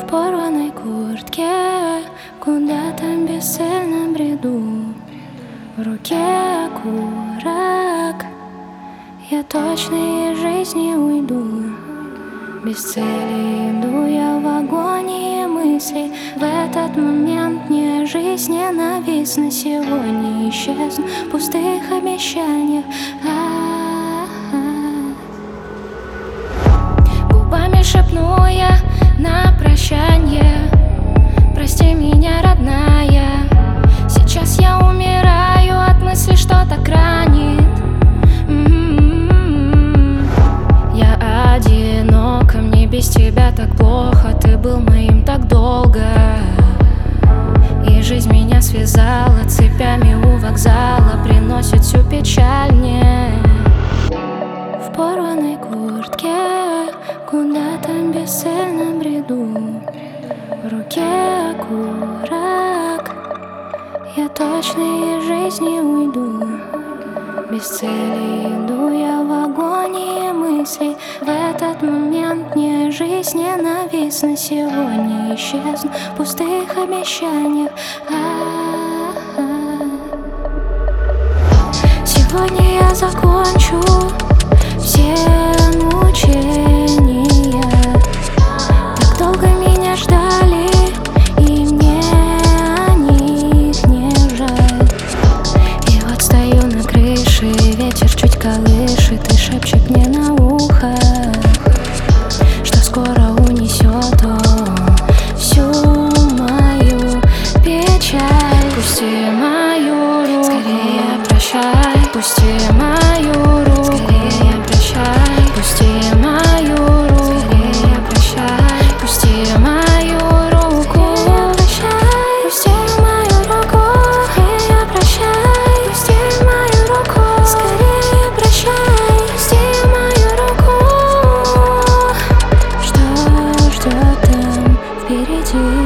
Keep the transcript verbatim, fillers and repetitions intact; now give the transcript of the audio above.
порванной куртке, куда-то бесцельно бреду. В руке окурок, я точно из жизни уйду. Без цели иду я в агонии мыслей. В этот момент мне жизнь ненавистна. Сегодня исчезну в пустых обещаниях. А-а-а. Губами шепну я на прощанье: прости меня, родная. Сейчас я умираю от мысли, что так ранит. Я одинока, мне без тебя так плохо. Ты был моим так долго, и жизнь меня связала цепями у вокзала, приносит всю печаль мне. В порванной куртке, куда-то бесцельно бреду. В руке окурок, я точно из жизни уйду. Без цели иду я в агонии мыслей. В этот момент мне жизнь ненавистна. Сегодня исчезну в пустых обещаниях. А-а-а. Сегодня я закончу все мучения. Так долго меня ждали, и мне о них не жаль. И вот стою на крыше, ветер чуть колышет и шепчет мне на ухо, что скоро унесет он всю мою печаль. Пусти мою руку, скорее прощай. Пусти мою руку, скорее прощай. Пусти мою руку, скорее прощай. Пусти мою руку, прощай. Пусти мою руку, скорее прощай. Пусти мою руку, скорее прощай. Пусти мою руку. Что ждет там впереди?